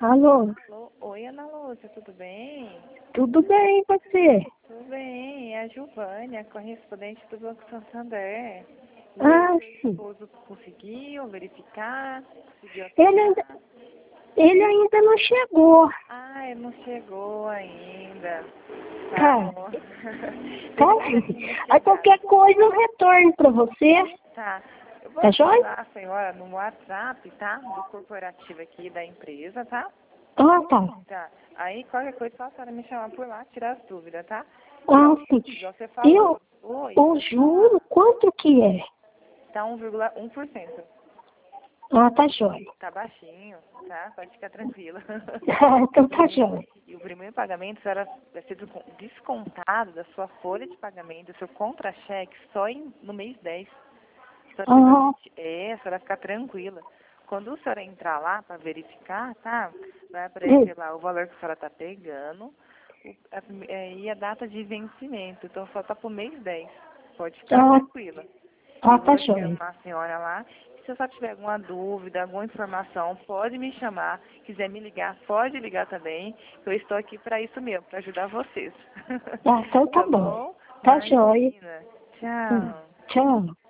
Alô? Alô? Oi, Ana Lúcia, tudo bem? Tudo bem, e você? Tudo bem, é a Giovânia, correspondente do Banco Santander. E Ah, aí, seu sim. esposo conseguiu verificar? Conseguiu Ele atualizar? ainda, ele ainda não chegou. Ah, ele não chegou ainda. Tá Tá, bom. tá. Deveria sim Aí chegar. qualquer coisa eu retorno pra você. Tá. Eu vou Tá joia? avisar a senhora no WhatsApp, tá? Do corporativo aqui da empresa, tá? Ah, tá. Tá. Aí qualquer coisa, só a senhora me chamar por lá, tirar as dúvidas, tá? Ah, sim. Igual você E falou. Oi, o pode juro, falar. quanto que é? Tá 1,1%. Ah, tá joia. Tá baixinho, tá? Pode ficar tranquila. Ah, então tá joia. E o primeiro pagamento será, vai ser descontado da sua folha de pagamento, do seu contra-cheque, só no mês 10. Só que Ah, a senhora vai ficar tranquila. Quando a senhora entrar lá para verificar, tá? Vai hum. aparecer lá o valor que a senhora tá pegando e a data de vencimento. Então só tá pro mês 10. Pode ficar Ah, tranquila. ah, Eu tá vou joia. chamar a senhora lá. Se a senhora tiver alguma dúvida, alguma informação, pode me chamar. Quiser me ligar, pode ligar também. Eu estou aqui para isso mesmo, para ajudar vocês. Ah, então tá Tá bom. bom? Tá joia. Imagina. Hum. Tchau. Tchau.